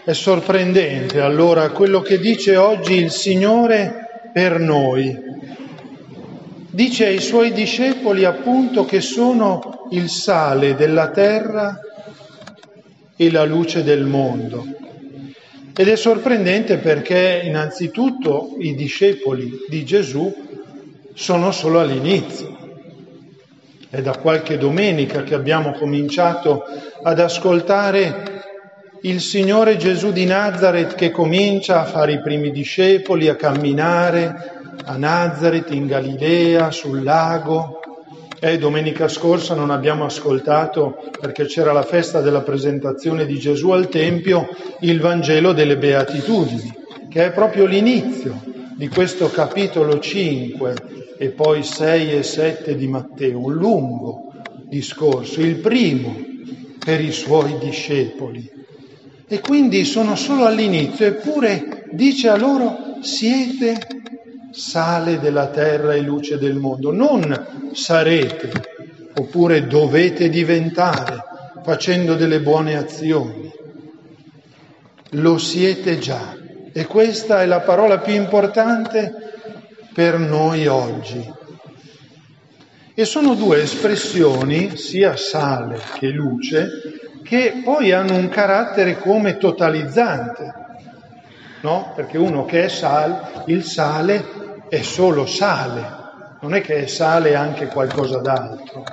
È sorprendente allora quello che dice oggi il Signore per noi. Dice ai Suoi discepoli appunto che sono il sale della terra e la luce del mondo. Ed è sorprendente perché innanzitutto i discepoli di Gesù sono solo all'inizio. È da qualche domenica che abbiamo cominciato ad ascoltare il Signore Gesù di Nazaret che comincia a fare i primi discepoli, a camminare a Nazaret, in Galilea, sul lago. Domenica scorsa non abbiamo ascoltato, perché c'era la festa della presentazione di Gesù al Tempio, il Vangelo delle Beatitudini, che è proprio l'inizio di questo capitolo 5 e poi 6 e 7 di Matteo, un lungo discorso, il primo per i Suoi discepoli. E quindi sono solo all'inizio, eppure dice a loro: siete sale della terra e luce del mondo. Non sarete, oppure dovete diventare, facendo delle buone azioni. Lo siete già. E questa è la parola più importante per noi oggi. E sono due espressioni, sia sale che luce, che poi hanno un carattere come totalizzante, no? Perché uno che è il sale è solo sale, non è che è sale anche qualcosa d'altro.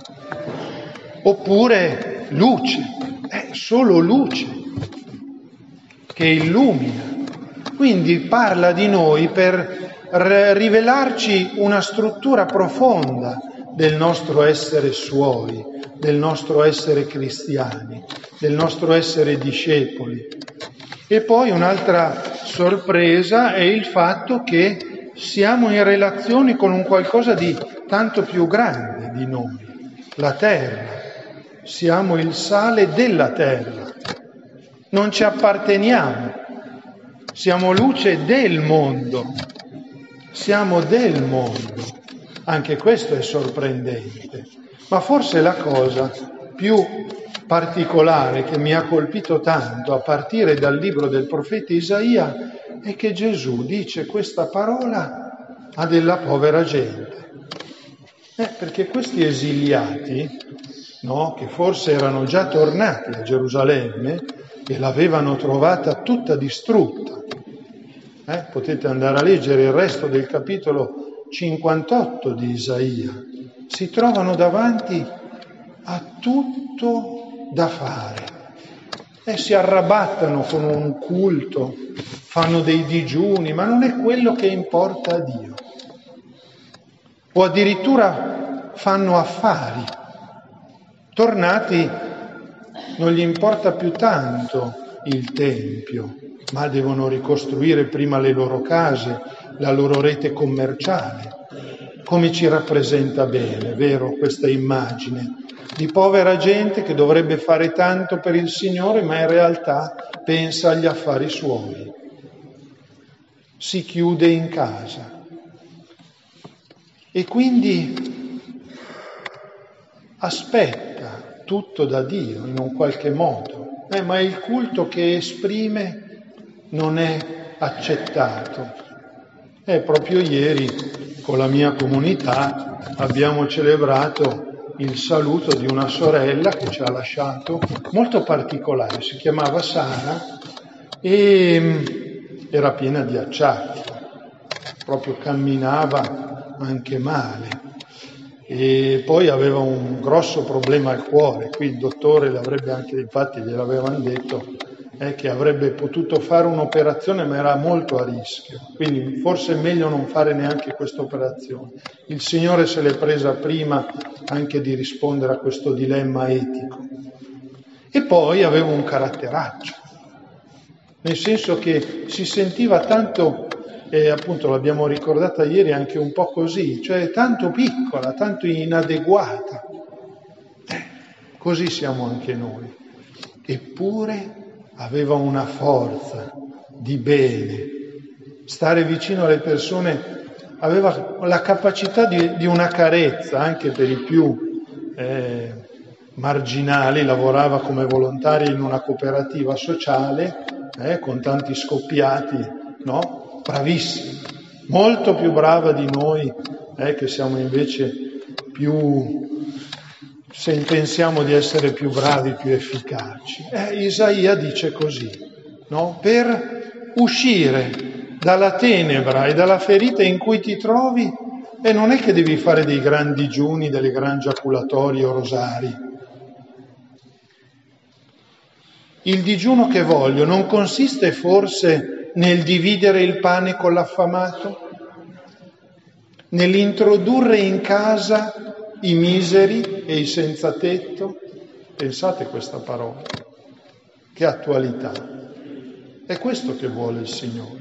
Oppure luce, è solo luce che illumina. Quindi parla di noi per rivelarci una struttura profonda del nostro essere Suoi, del nostro essere cristiani, del nostro essere discepoli. E poi un'altra sorpresa è il fatto che siamo in relazione con un qualcosa di tanto più grande di noi, la terra. Siamo il sale della terra, non ci apparteniamo, siamo luce del mondo, siamo del mondo. Anche questo è sorprendente, ma forse la cosa più particolare che mi ha colpito tanto a partire dal libro del profeta Isaia è che Gesù dice questa parola a della povera gente. Perché questi esiliati, no, che forse erano già tornati a Gerusalemme e l'avevano trovata tutta distrutta, potete andare a leggere il resto del capitolo 58 di Isaia, si trovano davanti a tutto da fare. Si arrabattano con un culto, fanno dei digiuni, ma non è quello che importa a Dio. O addirittura fanno affari. Tornati non gli importa più tanto il Tempio, ma devono ricostruire prima le loro case, la loro rete commerciale. Come ci rappresenta bene, vero, questa immagine di povera gente che dovrebbe fare tanto per il Signore, ma in realtà pensa agli affari suoi. Si chiude in casa. E quindi aspetta tutto da Dio in un qualche modo, ma il culto che esprime non è accettato. Proprio ieri con la mia comunità abbiamo celebrato il saluto di una sorella che ci ha lasciato, molto particolare, si chiamava Sara e era piena di acciacchi, proprio camminava anche male e poi aveva un grosso problema al cuore. Qui il dottore l'avrebbe anche, infatti gliel'avevano detto, che avrebbe potuto fare un'operazione ma era molto a rischio, quindi forse è meglio non fare neanche questa operazione. Il Signore se l'è presa prima anche di rispondere a questo dilemma etico. E poi aveva un caratteraccio, nel senso che si sentiva tanto, appunto l'abbiamo ricordata ieri anche un po' così, cioè tanto piccola, tanto inadeguata. Così siamo anche noi. Eppure aveva una forza di bene, stare vicino alle persone, aveva la capacità di una carezza anche per i più marginali, lavorava come volontaria in una cooperativa sociale con tanti scoppiati, no? Bravissima, molto più brava di noi, che siamo invece se pensiamo di essere più bravi, più efficaci. Isaia dice così, no? Per uscire dalla tenebra e dalla ferita in cui ti trovi, non è che devi fare dei grandi digiuni, delle gran giaculatorie o rosari. Il digiuno che voglio non consiste forse nel dividere il pane con l'affamato? Nell'introdurre in casa i miseri e i senza tetto? Pensate questa parola, che attualità. È questo che vuole il Signore.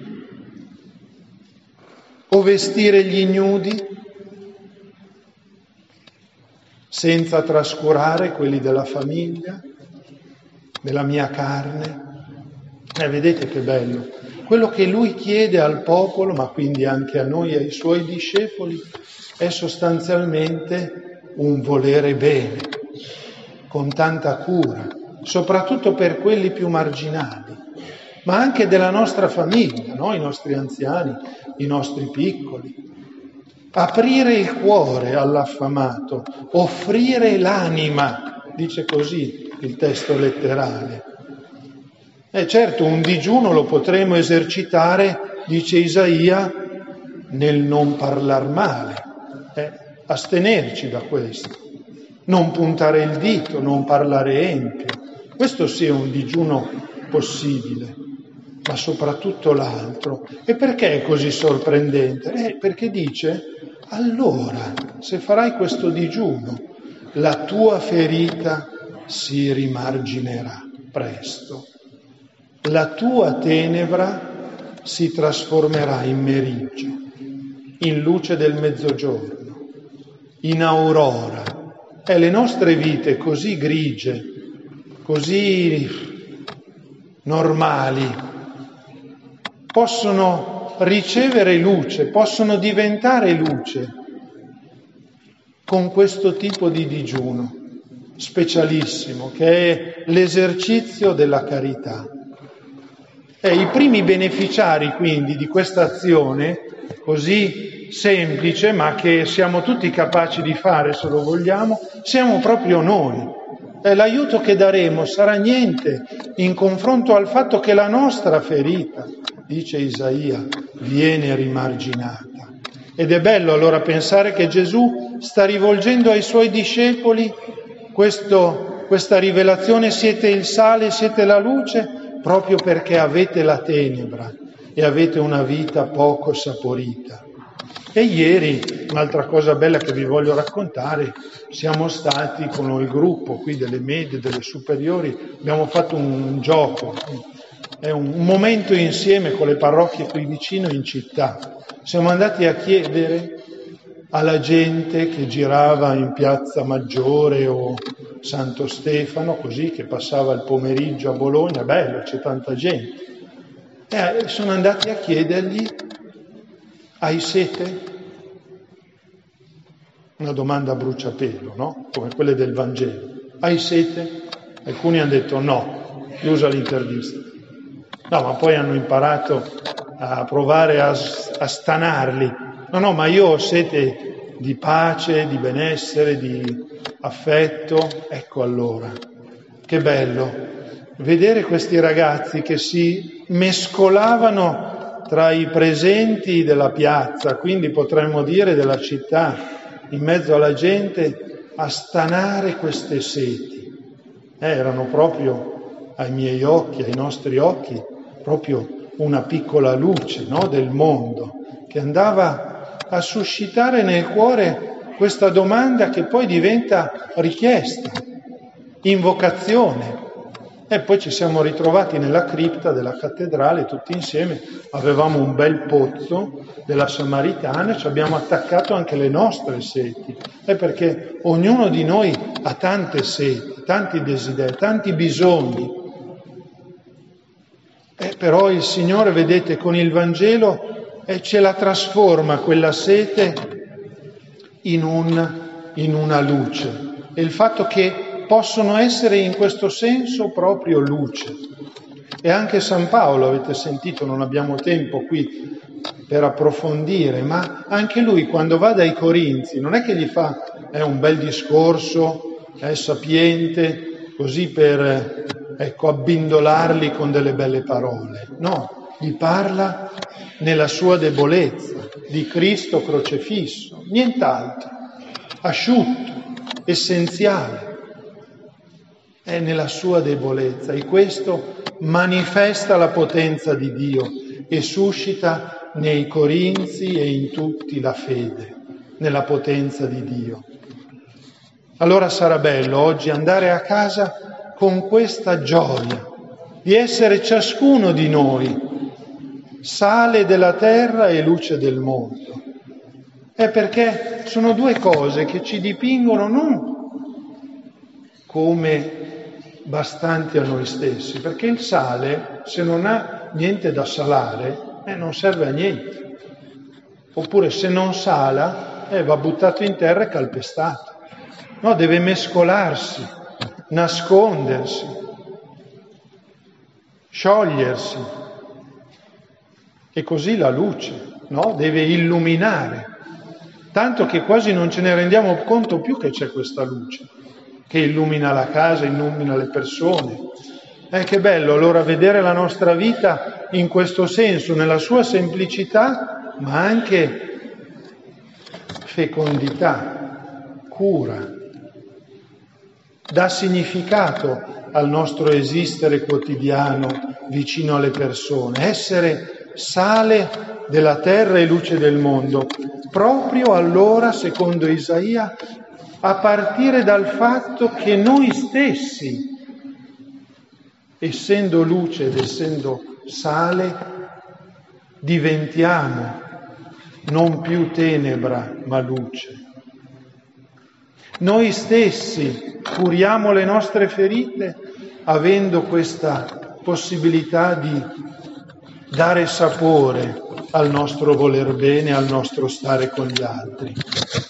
O vestire gli ignudi senza trascurare quelli della famiglia, della mia carne. Vedete che bello. Quello che lui chiede al popolo, ma quindi anche a noi e ai suoi discepoli, è sostanzialmente un volere bene, con tanta cura, soprattutto per quelli più marginali, ma anche della nostra famiglia, no? I nostri anziani, i nostri piccoli. Aprire il cuore all'affamato, offrire l'anima, dice così il testo letterale. Certo, un digiuno lo potremo esercitare, dice Isaia, nel non parlar male, astenerci da questo, non puntare il dito, non parlare empio. Questo sì è un digiuno possibile, ma soprattutto l'altro. E perché è così sorprendente? Perché dice, allora, se farai questo digiuno, la tua ferita si rimarginerà presto. La tua tenebra si trasformerà in meriggio, in luce del mezzogiorno, in aurora. Le nostre vite così grigie, così normali, possono ricevere luce, possono diventare luce con questo tipo di digiuno specialissimo, che è l'esercizio della carità. I primi beneficiari quindi di questa azione così semplice, ma che siamo tutti capaci di fare se lo vogliamo, siamo proprio noi. L'aiuto che daremo sarà niente in confronto al fatto che la nostra ferita, dice Isaia, viene rimarginata. Ed è bello allora pensare che Gesù sta rivolgendo ai suoi discepoli questa rivelazione: siete il sale, siete la luce, proprio perché avete la tenebra e avete una vita poco saporita. E ieri, un'altra cosa bella che vi voglio raccontare, siamo stati con il gruppo qui delle medie, delle superiori, abbiamo fatto un gioco, è un momento insieme con le parrocchie qui vicino in città. Siamo andati a chiedere alla gente che girava in Piazza Maggiore o Santo Stefano, così, che passava il pomeriggio a Bologna, bello, c'è tanta gente. Sono andati a chiedergli: hai sete? Una domanda a bruciapelo, no? Come quelle del Vangelo. Hai sete? Alcuni hanno detto no, chiusa l'intervista. No, ma poi hanno imparato a provare a stanarli. No, ma io ho sete di pace, di benessere, di affetto. Ecco allora, che bello vedere questi ragazzi che si mescolavano tra i presenti della piazza, quindi potremmo dire della città, in mezzo alla gente, a stanare queste seti. Erano proprio ai miei occhi, ai nostri occhi, proprio una piccola luce, no, del mondo, che andava a suscitare nel cuore questa domanda che poi diventa richiesta, invocazione. E poi ci siamo ritrovati nella cripta della cattedrale tutti insieme, avevamo un bel pozzo della Samaritana e ci abbiamo attaccato anche le nostre seti, perché ognuno di noi ha tante seti, tanti desideri, tanti bisogni. Però il Signore, vedete, con il Vangelo ce la trasforma quella sete in una luce. E il fatto che possono essere in questo senso proprio luce. E anche San Paolo, avete sentito, non abbiamo tempo qui per approfondire, ma anche lui quando va dai Corinzi non è che gli fa un bel discorso, sapiente, così per abbindolarli con delle belle parole. No, gli parla nella sua debolezza, di Cristo crocefisso, nient'altro, asciutto, essenziale. È nella sua debolezza e questo manifesta la potenza di Dio e suscita nei Corinzi e in tutti la fede nella potenza di Dio. Allora sarà bello oggi andare a casa con questa gioia di essere ciascuno di noi sale della terra e luce del mondo. È perché sono due cose che ci dipingono non come bastanti a noi stessi, perché il sale, se non ha niente da salare, non serve a niente. Oppure se non sala, va buttato in terra e calpestato. No, deve mescolarsi, nascondersi, sciogliersi. E così la luce, no? Deve illuminare. Tanto che quasi non ce ne rendiamo conto più che c'è questa luce, che illumina la casa, illumina le persone. Che bello allora vedere la nostra vita in questo senso, nella sua semplicità, ma anche fecondità, cura. Dà significato al nostro esistere quotidiano vicino alle persone, essere sale della terra e luce del mondo. Proprio allora, secondo Isaia, a partire dal fatto che noi stessi, essendo luce ed essendo sale, diventiamo non più tenebra ma luce. Noi stessi curiamo le nostre ferite avendo questa possibilità di dare sapore al nostro voler bene, al nostro stare con gli altri.